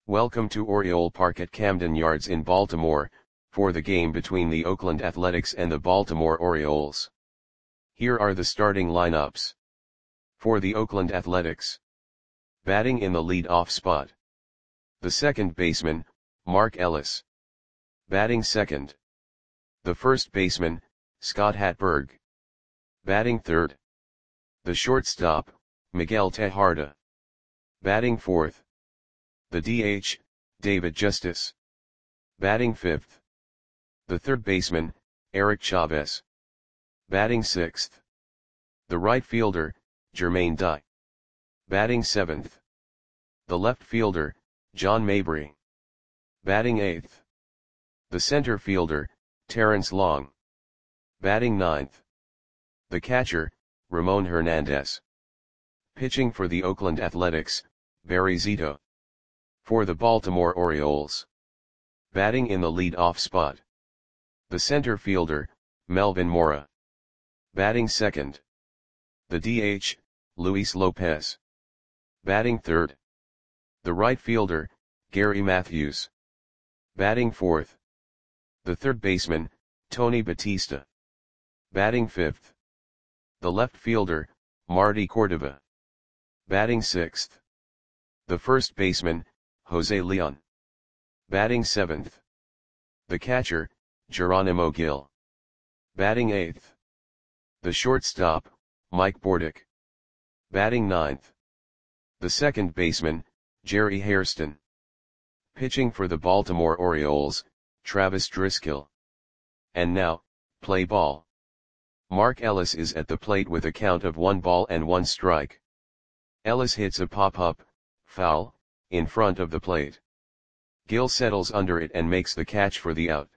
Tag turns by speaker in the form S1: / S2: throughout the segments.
S1: Welcome to Oriole Park at Camden Yards in Baltimore, for the game between the Oakland Athletics and the Baltimore Orioles. Here are the starting lineups. For the Oakland Athletics. Batting in the lead-off spot. The second baseman, Mark Ellis. Batting second. The first baseman, Scott Hatteberg. Batting third. The shortstop, Miguel Tejada. Batting fourth. The DH, David Justice. Batting fifth. The third baseman, Eric Chavez. Batting sixth. The right fielder, Jermaine Dye. Batting seventh. The left fielder, John Mabry. Batting eighth. The center fielder, Terrence Long. Batting ninth. The catcher, Ramon Hernandez. Pitching for the Oakland Athletics, Barry Zito. For the Baltimore Orioles. Batting in the lead-off spot. The center fielder, Melvin Mora. Batting second. The DH, Luis Lopez. Batting third. The right fielder, Gary Matthews. Batting fourth. The third baseman, Tony Batista. Batting fifth. The left fielder, Marty Cordova. Batting sixth. The first baseman, Jose Leon. Batting seventh. The catcher, Geronimo Gil. Batting eighth. The shortstop, Mike Bordick. Batting ninth. The second baseman, Jerry Hairston. Pitching for the Baltimore Orioles, Travis Driscoll. And now, play ball. Mark Ellis is at the plate with a count of 1-1 Ellis hits a pop-up, foul, in front of the plate. Gil settles under it and makes the catch for the out.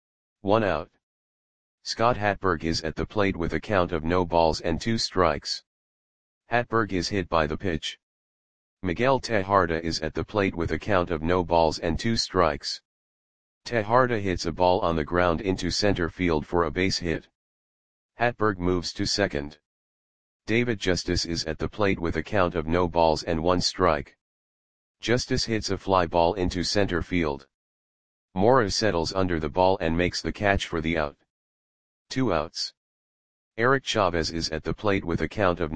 S1: 1 out. Scott Hatteberg is at the plate with a count of 0-2. Hatteberg is hit by the pitch. Miguel Tejada is at the plate with a count of 0-2. Tejada hits a ball on the ground into center field for a base hit. Hatteberg moves to second. David Justice is at the plate with a count of 0-1. Justice hits a fly ball into center field. Mora settles under the ball and makes the catch for the out. 2 outs. Eric Chavez is at the plate with a count of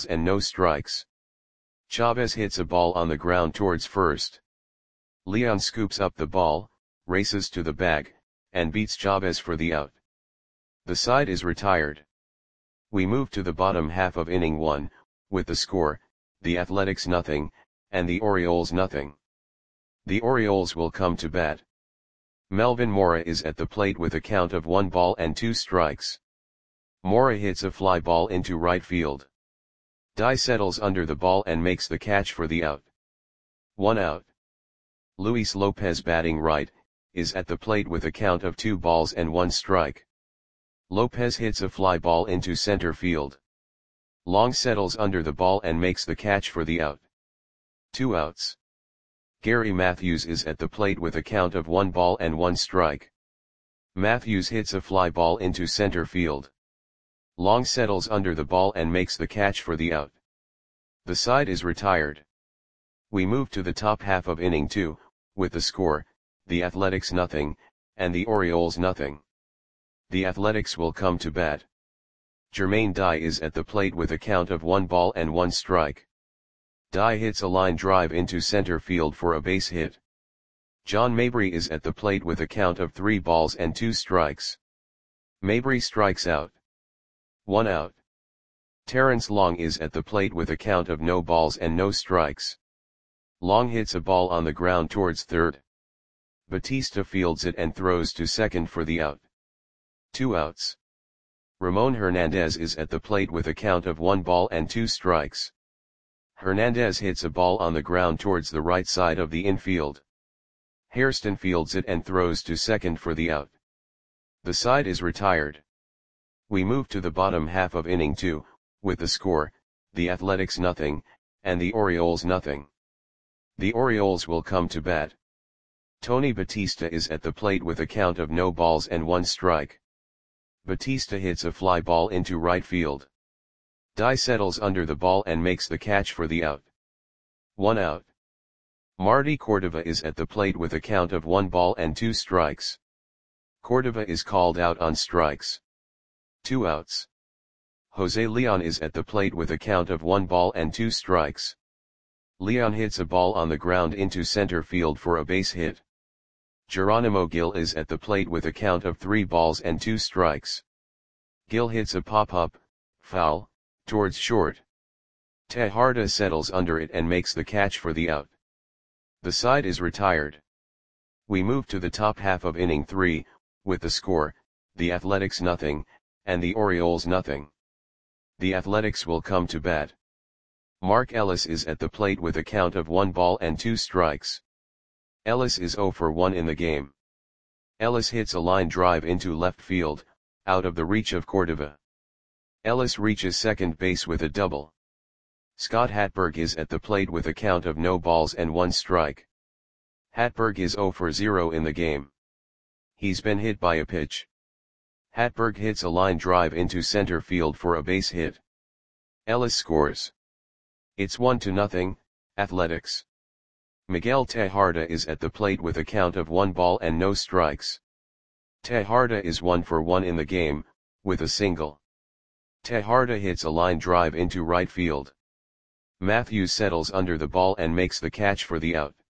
S1: 0-0. Chavez hits a ball on the ground towards first. Leon scoops up the ball, races to the bag, and beats Chavez for the out. The side is retired. We move to the bottom half of inning 1, with the score, the Athletics 0, and the Orioles 0. The Orioles will come to bat. Melvin Mora is at the plate with a count of 1-2. Mora hits a fly ball into right field. Dye settles under the ball and makes the catch for the out. 1 out. Luis Lopez, batting right, is at the plate with a count of 2-1. Lopez hits a fly ball into center field. Long settles under the ball and makes the catch for the out. 2 outs. Gary Matthews is at the plate with a count of 1-1. Matthews hits a fly ball into center field. Long settles under the ball and makes the catch for the out. The side is retired. We move to the top half of inning 2, with the score, the Athletics 0, and the Orioles 0. The Athletics will come to bat. Jermaine Dye is at the plate with a count of 1-1. Dye hits a line drive into center field for a base hit. John Mabry is at the plate with a count of 3-2. Mabry strikes out. 1 out. Terrence Long is at the plate with a count of 0-0. Long hits a ball on the ground towards third. Batista fields it and throws to second for the out. 2 outs. Ramon Hernandez is at the plate with a count of 1-2. Hernandez hits a ball on the ground towards the right side of the infield. Hairston fields it and throws to second for the out. The side is retired. We move to the bottom half of inning 2, with the score, the Athletics 0, and the Orioles 0. The Orioles will come to bat. Tony Batista is at the plate with a count of 0-1. Batista hits a fly ball into right field. Dye settles under the ball and makes the catch for the out. 1 out. Marty Cordova is at the plate with a count of 1 ball and 2 strikes. Cordova is called out on strikes. 2 outs. Jose Leon is at the plate with a count of 1 ball and 2 strikes. Leon hits a ball on the ground into center field for a base hit. Geronimo Gil is at the plate with a count of 3 balls and 2 strikes. Gil hits a pop-up, foul, towards short. Tejada settles under it and makes the catch for the out. The side is retired. We move to the top half of inning 3, with the score, the Athletics nothing, and the Orioles nothing. The Athletics will come to bat. Mark Ellis is at the plate with a count of 1 ball and 2 strikes. Ellis is 0 for 1 in the game. Ellis hits a line drive into left field, out of the reach of Cordova. Ellis reaches second base with a double. Scott Hatberg is at the plate with a count of no balls and 1 strike. Hatberg is 0 for 0 in the game. He's been hit by a pitch. Hatberg hits a line drive into center field for a base hit. Ellis scores. It's 1-0, Athletics. Miguel Tejada is at the plate with a count of 1 ball and no strikes. Tejada is 1 for 1 in the game, with a single. Tejada hits a line drive into right field. Matthews settles under the ball and makes the catch for the out.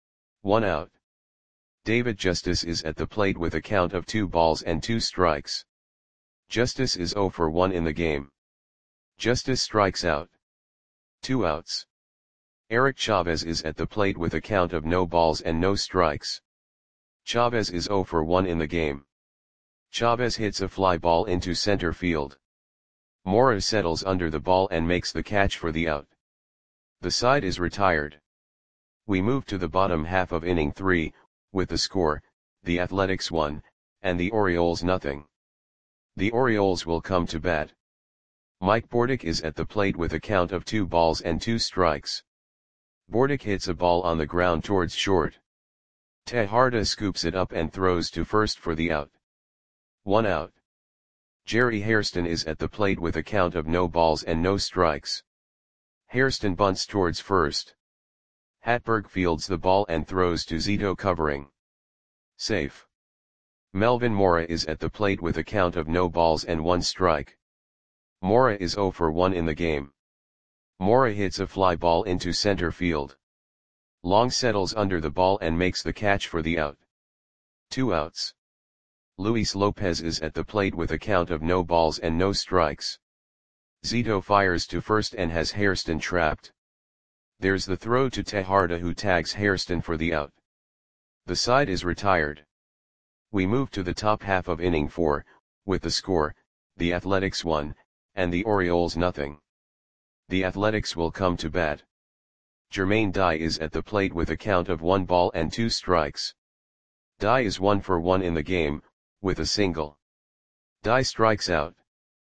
S1: 1 out. David Justice is at the plate with a count of 2 balls and 2 strikes. Justice is 0 for 1 in the game. Justice strikes out. 2 outs. Eric Chavez is at the plate with a count of no balls and no strikes. Chavez is 0 for 1 in the game. Chavez hits a fly ball into center field. Mora settles under the ball and makes the catch for the out. The side is retired. We move to the bottom half of inning 3, with the score, the Athletics 1, and the Orioles nothing. The Orioles will come to bat. Mike Bordick is at the plate with a count of 2 balls and 2 strikes. Bordick hits a ball on the ground towards short. Tejada scoops it up and throws to first for the out. 1 out. Jerry Hairston is at the plate with a count of no balls and no strikes. Hairston bunts towards first. Hatberg fields the ball and throws to Zito covering. Safe. Melvin Mora is at the plate with a count of no balls and 1 strike. Mora is 0 for 1 in the game. Mora hits a fly ball into center field. Long settles under the ball and makes the catch for the out. 2 outs. Luis Lopez is at the plate with a count of no balls and no strikes. Zito fires to first and has Hairston trapped. There's the throw to Tejada, who tags Hairston for the out. The side is retired. We move to the top half of inning 4, with the score, the Athletics 1, and the Orioles nothing. The Athletics will come to bat. Jermaine Dye is at the plate with a count of 1 ball and 2 strikes. Dye is 1 for 1 in the game, with a single. Dye strikes out.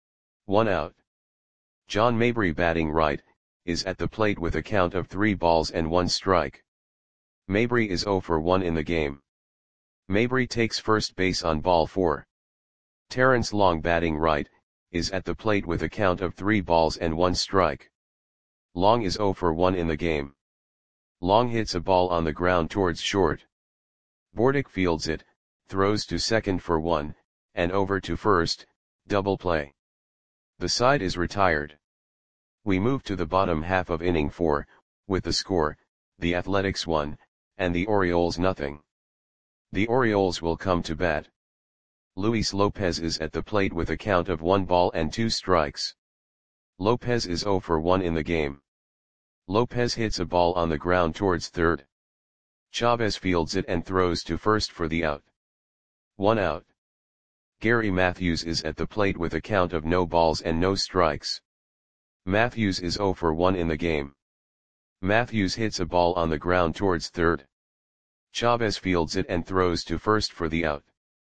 S1: 1 out. John Mabry, batting right, is at the plate with a count of 3 balls and 1 strike. Mabry is 0 for 1 in the game. Mabry takes first base on ball 4. Terrence Long, batting right, is at the plate with a count of 3 balls and 1 strike. Long is 0 for 1 in the game. Long hits a ball on the ground towards short. Bordick fields it, throws to second for 1, and over to first, double play. The side is retired. We move to the bottom half of inning 4, with the score, the Athletics 1, and the Orioles nothing. The Orioles will come to bat. Luis Lopez is at the plate with a count of 1 ball and 2 strikes. Lopez is 0 for 1 in the game. Lopez hits a ball on the ground towards third. Chavez fields it and throws to first for the out. 1 out. Gary Matthews is at the plate with a count of no balls and no strikes. Matthews is 0 for 1 in the game. Matthews hits a ball on the ground towards third. Chavez fields it and throws to first for the out.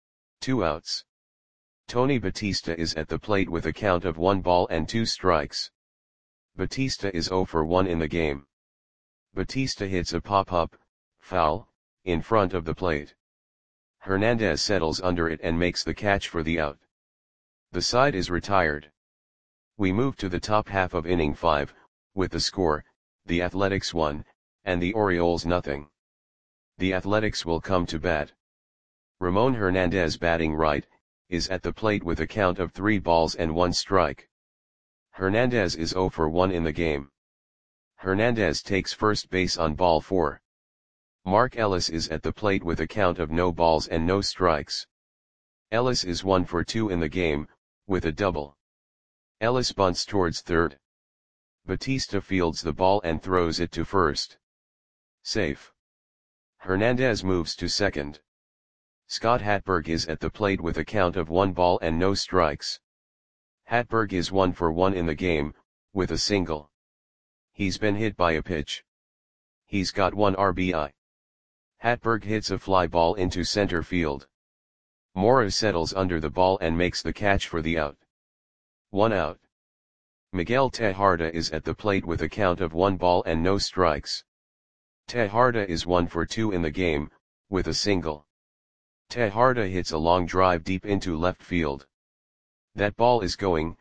S1: 2 outs. Tony Batista is at the plate with a count of 1 ball and 2 strikes. Batista is 0 for 1 in the game. Batista hits a pop-up, foul, in front of the plate. Hernandez settles under it and makes the catch for the out. The side is retired. We move to the top half of inning 5, with the score, the Athletics 1, and the Orioles nothing. The Athletics will come to bat. Ramon Hernandez, batting right, is at the plate with a count of 3 balls and 1 strike. Hernandez is 0 for 1 in the game. Hernandez takes first base on ball 4. Mark Ellis is at the plate with a count of no balls and no strikes. Ellis is 1 for 2 in the game, with a double. Ellis bunts towards third. Batista fields the ball and throws it to first. Safe. Hernandez moves to second. Scott Hatberg is at the plate with a count of 1 ball and no strikes. Hatberg is 1 for 1 in the game, with a single. He's been hit by a pitch. He's got 1 RBI. Hatberg hits a fly ball into center field. Mora settles under the ball and makes the catch for the out. 1 out. Miguel Tejada is at the plate with a count of 1 ball and no strikes. Tejada is 1 for 2 in the game, with a single. Tejada hits a long drive deep into left field. That ball is gone.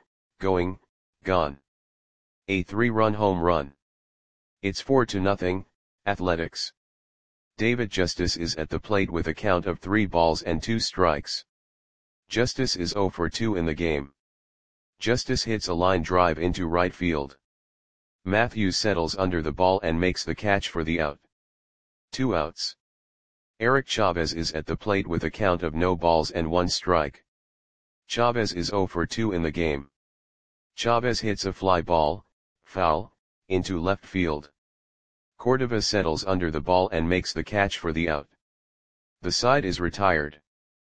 S1: A 3-run home run. It's 4-0, Athletics. David Justice is at the plate with a count of 3 balls and 2 strikes. Justice is 0 for 2 in the game. Justice hits a line drive into right field. Matthews settles under the ball and makes the catch for the out. 2 outs. Eric Chavez is at the plate with a count of no balls and 1 strike. Chavez is 0 for 2 in the game. Chavez hits a fly ball, foul, into left field. Cordova settles under the ball and makes the catch for the out. The side is retired.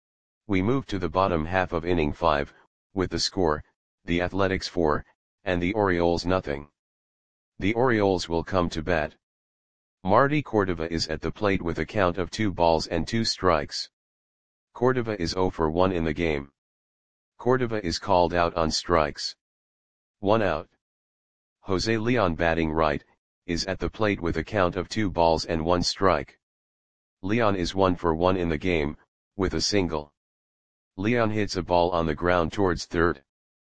S1: We move to the bottom half of inning 5, with the score, the Athletics 4, and the Orioles nothing. The Orioles will come to bat. Marty Cordova is at the plate with a count of 2 balls and 2 strikes. Cordova is 0 for 1 in the game. Cordova is called out on strikes. 1 out. Jose Leon, batting right, is at the plate with a count of 2 balls and 1 strike. Leon is 1 for 1 in the game, with a single. Leon hits a ball on the ground towards third.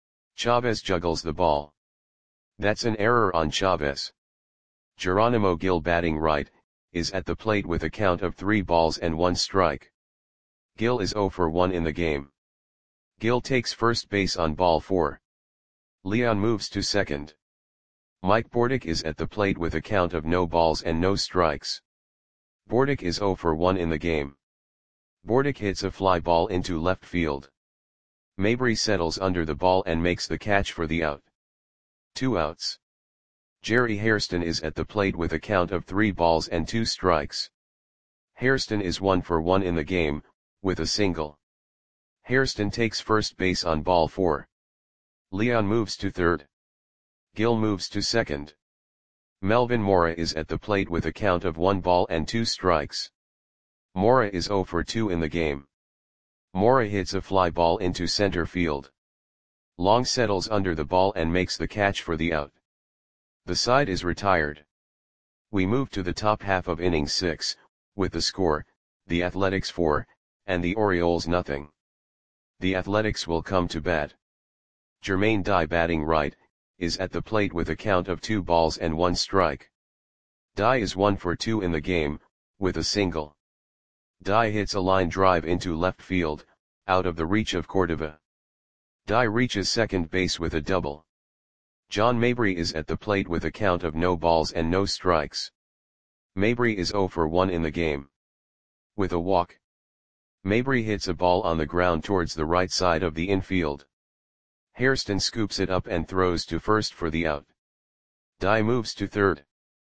S1: Chavez juggles the ball. That's an error on Chavez. Geronimo Gil, batting right, is at the plate with a count of 3 balls and 1 strike. Gil is 0 for 1 in the game. Gil takes first base on ball 4. Leon moves to second. Mike Bordick is at the plate with a count of no balls and no strikes. Bordick is 0 for 1 in the game. Bordick hits a fly ball into left field. Mabry settles under the ball and makes the catch for the out. 2 outs. Jerry Hairston is at the plate with a count of 3 balls and 2 strikes. Hairston is 1 for 1 in the game, with a single. Hairston takes first base on ball 4. Leon moves to third. Gil moves to second. Melvin Mora is at the plate with a count of 1 ball and 2 strikes. Mora is 0 for 2 in the game. Mora hits a fly ball into center field. Long settles under the ball and makes the catch for the out. The side is retired. We move to the top half of inning 6, with the score, the Athletics 4, and the Orioles nothing. The Athletics will come to bat. Jermaine Dye, batting right, is at the plate with a count of 2 balls and 1 strike. Dye is 1 for 2 in the game, with a single. Dye hits a line drive into left field, out of the reach of Cordova. Dye reaches second base with a double. John Mabry is at the plate with a count of no balls and no strikes. Mabry is 0 for 1 in the game. With a walk. Mabry hits a ball on the ground towards the right side of the infield. Hairston scoops it up and throws to first for the out. Dye moves to third.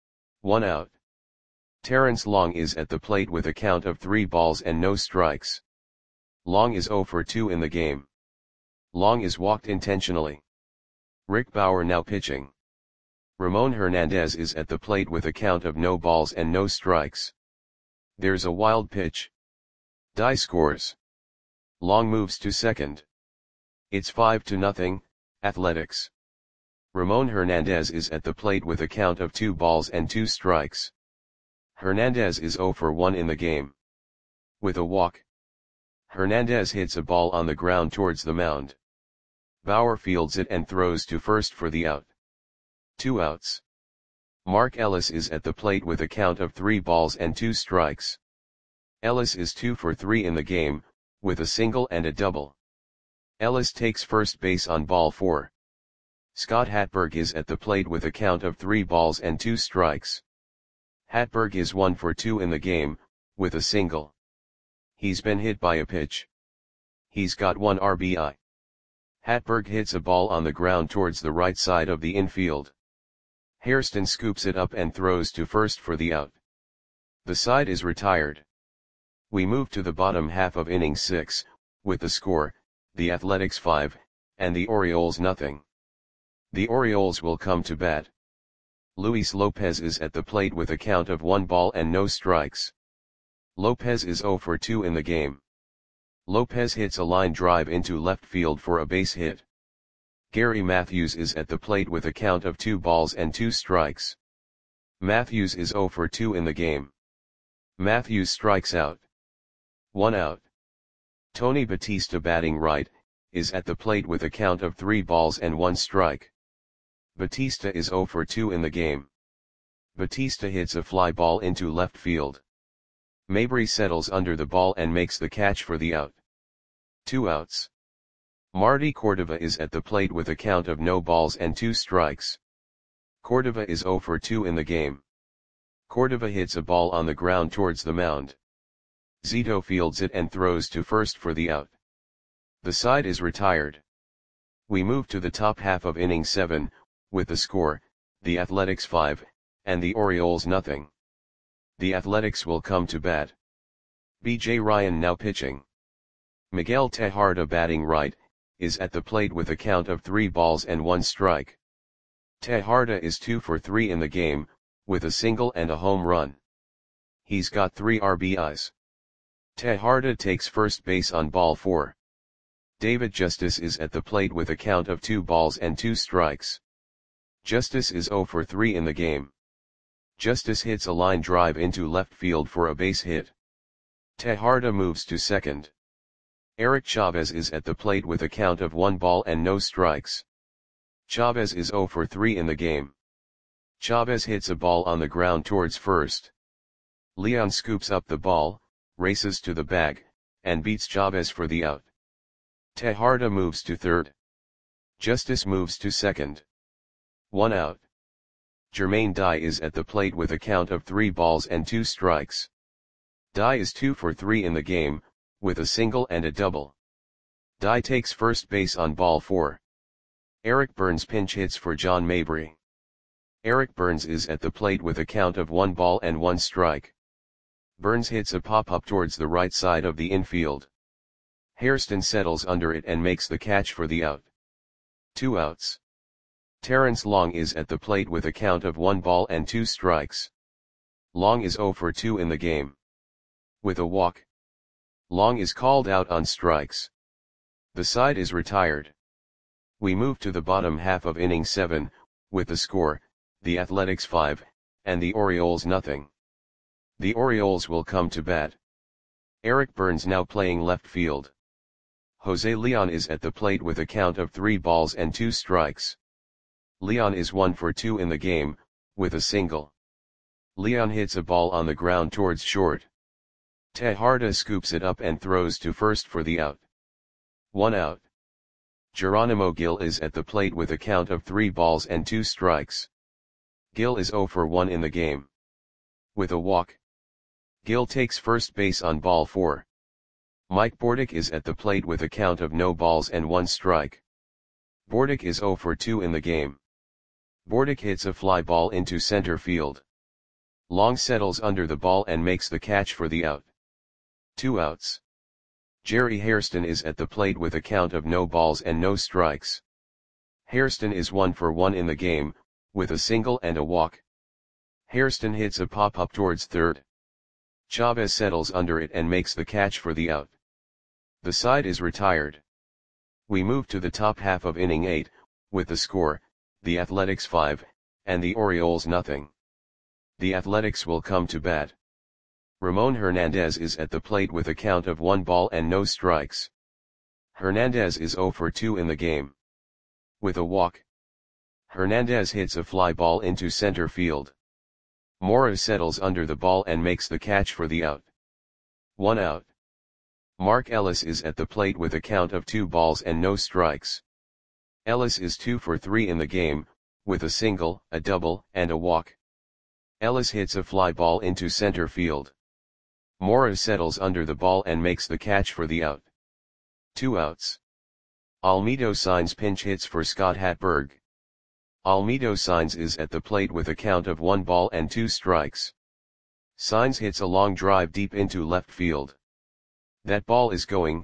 S1: 1 out. Terrence Long is at the plate with a count of 3 balls and no strikes. Long is 0 for 2 in the game. Long is walked intentionally. Rick Bauer now pitching. Ramon Hernandez is at the plate with a count of no balls and no strikes. There's a wild pitch. Dye scores. Long moves to second. It's 5-0, Athletics. Ramon Hernandez is at the plate with a count of 2 balls and 2 strikes. Hernandez is 0 for 1 in the game. With a walk. Hernandez hits a ball on the ground towards the mound. Bauer fields it and throws to first for the out. 2 outs. Mark Ellis is at the plate with a count of 3 balls and 2 strikes. Ellis is 2 for 3 in the game, with a single and a double. Ellis takes first base on ball 4. Scott Hatberg is at the plate with a count of 3 balls and 2 strikes. Hatberg is 1 for 2 in the game, with a single. He's been hit by a pitch. He's got 1 RBI. Hatberg hits a ball on the ground towards the right side of the infield. Hairston scoops it up and throws to first for the out. The side is retired. We move to the bottom half of inning 6, with the score, the Athletics 5, and the Orioles nothing. The Orioles will come to bat. Luis Lopez is at the plate with a count of 1 ball and no strikes. Lopez is 0 for 2 in the game. Lopez hits a line drive into left field for a base hit. Gary Matthews is at the plate with a count of 2 balls and 2 strikes. Matthews is 0 for 2 in the game. Matthews strikes out. 1 out. Tony Batista, batting right, is at the plate with a count of 3 balls and 1 strike. Batista is 0 for 2 in the game. Batista hits a fly ball into left field. Mabry settles under the ball and makes the catch for the out. 2 outs. Marty Cordova is at the plate with a count of no balls and 2 strikes. Cordova is 0 for 2 in the game. Cordova hits a ball on the ground towards the mound. Zito fields it and throws to first for the out. The side is retired. We move to the top half of inning 7, with the score, the Athletics 5, and the Orioles nothing. The Athletics will come to bat. B.J. Ryan now pitching. Miguel Tejada, batting right, is at the plate with a count of 3 balls and 1 strike. Tejada is 2 for 3 in the game, with a single and a home run. He's got 3 RBIs. Tejada takes first base on ball 4. David Justice is at the plate with a count of 2 balls and 2 strikes. Justice is 0 for 3 in the game. Justice hits a line drive into left field for a base hit. Tejada moves to second. Eric Chavez is at the plate with a count of 1 ball and no strikes. Chavez is 0 for 3 in the game. Chavez hits a ball on the ground towards first. Leon scoops up the ball, races to the bag, and beats Chavez for the out. Tejada moves to third. Justice moves to second. 1 out. Jermaine Dye is at the plate with a count of 3 balls and 2 strikes. Dye is 2 for 3 in the game, with a single and a double. Dye takes first base on ball 4. Eric Burns pinch hits for John Mabry. Eric Burns is at the plate with a count of 1 ball and 1 strike. Burns hits a pop-up towards the right side of the infield. Hairston settles under it and makes the catch for the out. 2 outs. Terrence Long is at the plate with a count of 1 ball and 2 strikes. Long is 0 for 2 in the game. With a walk, Long is called out on strikes. The side is retired. We move to the bottom half of inning 7, with the score, the Athletics 5, and the Orioles nothing. The Orioles will come to bat. Eric Burns now playing left field. Jose Leon is at the plate with a count of 3 balls and 2 strikes. Leon is 1 for 2 in the game, with a single. Leon hits a ball on the ground towards short. Tejada scoops it up and throws to first for the out. 1 out. Geronimo Gil is at the plate with a count of 3 balls and 2 strikes. Gil is 0 for 1 in the game. With a walk, Gil takes first base on ball 4. Mike Bordick is at the plate with a count of no balls and 1 strike. Bordick is 0 for 2 in the game. Bordick hits a fly ball into center field. Long settles under the ball and makes the catch for the out. 2 outs. Jerry Hairston is at the plate with a count of no balls and no strikes. Hairston is 1 for 1 in the game, with a single and a walk. Hairston hits a pop-up towards third. Chavez settles under it and makes the catch for the out. The side is retired. We move to the top half of inning 8, with the score, the Athletics 5, and the Orioles nothing. The Athletics will come to bat. Ramon Hernandez is at the plate with a count of 1 ball and no strikes. Hernandez is 0 for 2 in the game. With a walk, Hernandez hits a fly ball into center field. Mora settles under the ball and makes the catch for the out. 1 out. Mark Ellis is at the plate with a count of 2 balls and no strikes. Ellis is 2 for 3 in the game, with a single, a double, and a walk. Ellis hits a fly ball into center field. Mora settles under the ball and makes the catch for the out. 2 outs. Almedo Signs pinch hits for Scott Hatberg. Almedo Signs is at the plate with a count of 1 ball and 2 strikes. Signs hits a long drive deep into left field. That ball is gone.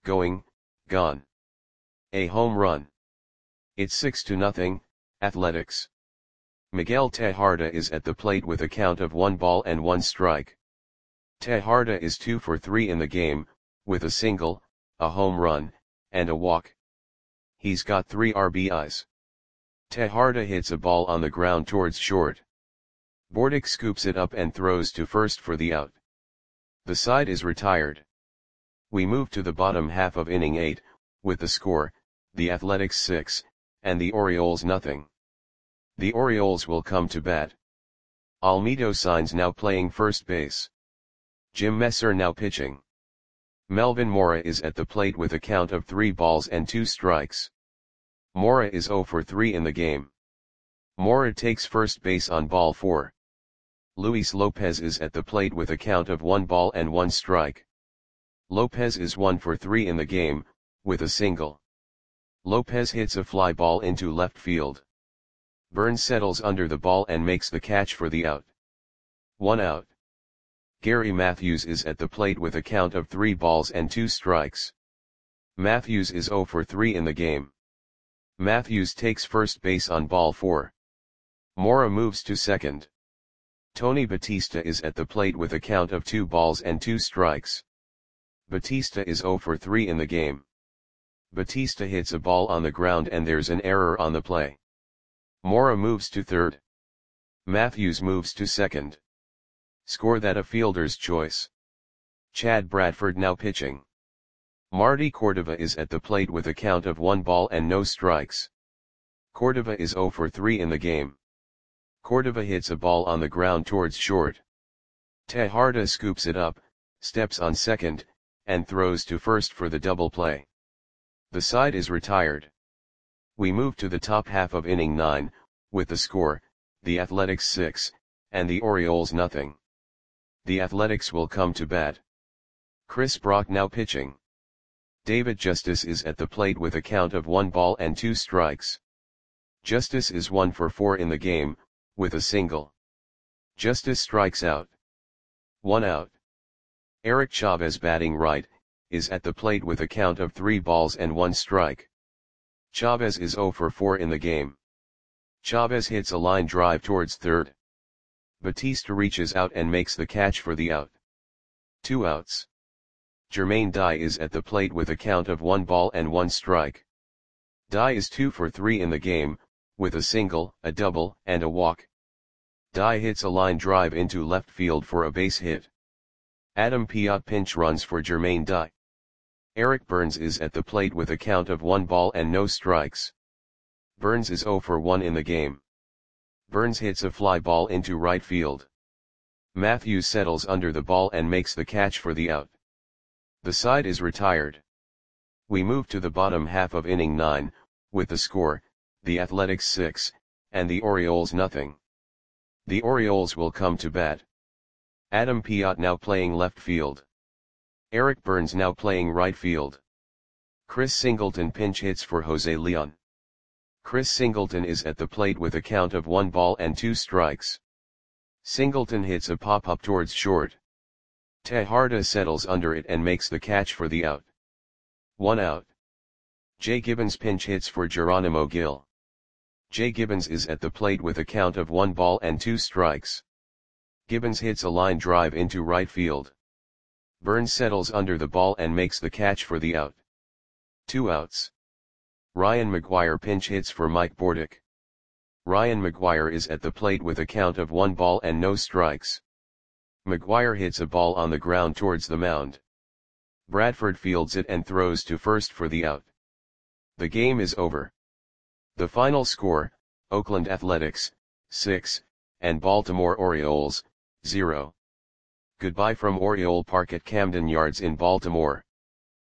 S1: A home run. It's 6-0, Athletics. Miguel Tejada is at the plate with a count of 1 ball and 1 strike. Tejada is 2 for 3 in the game, with a single, a home run, and a walk. He's got 3 RBIs. Tejada hits a ball on the ground towards short. Bordick scoops it up and throws to first for the out. The side is retired. We move to the bottom half of inning 8, with the score, the Athletics 6, and the Orioles nothing. The Orioles will come to bat. Almedo Signs now playing first base. Jim Messer now pitching. Melvin Mora is at the plate with a count of 3 balls and 2 strikes. Mora is 0 for 3 in the game. Mora takes first base on ball 4. Luis Lopez is at the plate with a count of 1 ball and 1 strike. Lopez is 1 for 3 in the game, with a single. Lopez hits a fly ball into left field. Burns settles under the ball and makes the catch for the out. 1 out. Gary Matthews is at the plate with a count of 3 balls and 2 strikes. Matthews is 0 for 3 in the game. Matthews takes first base on ball 4. Mora moves to second. Tony Batista is at the plate with a count of 2 balls and 2 strikes. Batista is 0 for 3 in the game. Batista hits a ball on the ground and there's an error on the play. Mora moves to third. Matthews moves to second. Score that a fielder's choice. Chad Bradford now pitching. Marty Cordova is at the plate with a count of 1 ball and no strikes. Cordova is 0 for 3 in the game. Cordova hits a ball on the ground towards short. Tejada scoops it up, steps on second, and throws to first for the double play. The side is retired. We move to the top half of inning 9, with the score, the Athletics 6, and the Orioles nothing. The Athletics will come to bat. Chris Brock now pitching. David Justice is at the plate with a count of 1 ball and 2 strikes. Justice is 1 for 4 in the game, with a single. Justice strikes out. 1 out. Eric Chavez batting right, is at the plate with a count of 3 balls and 1 strike. Chavez is 0 for 4 in the game. Chavez hits a line drive towards third. Batista reaches out and makes the catch for the out. 2 outs. Jermaine Dye is at the plate with a count of 1 ball and 1 strike. Dye is 2 for 3 in the game, with a single, a double, and a walk. Dye hits a line drive into left field for a base hit. Adam Piot pinch runs for Jermaine Dye. Eric Burns is at the plate with a count of 1 ball and no strikes. Burns is 0 for 1 in the game. Burns hits a fly ball into right field. Matthews settles under the ball and makes the catch for the out. The side is retired. We move to the bottom half of inning 9, with the score, the Athletics 6, and the Orioles nothing. The Orioles will come to bat. Adam Piot now playing left field. Eric Burns now playing right field. Chris Singleton pinch hits for Jose Leon. Chris Singleton is at the plate with a count of 1 ball and 2 strikes. Singleton hits a pop-up towards short. Tejada settles under it and makes the catch for the out. 1 out. Jay Gibbons pinch hits for Geronimo Gil. Jay Gibbons is at the plate with a count of 1 ball and 2 strikes. Gibbons hits a line drive into right field. Burns settles under the ball and makes the catch for the out. 2 outs. Ryan McGuire pinch hits for Mike Bordick. Ryan McGuire is at the plate with a count of 1 ball and no strikes. McGuire hits a ball on the ground towards the mound. Bradford fields it and throws to first for the out. The game is over. The final score, Oakland Athletics, 6, and Baltimore Orioles, 0. Goodbye from Oriole Park at Camden Yards in Baltimore.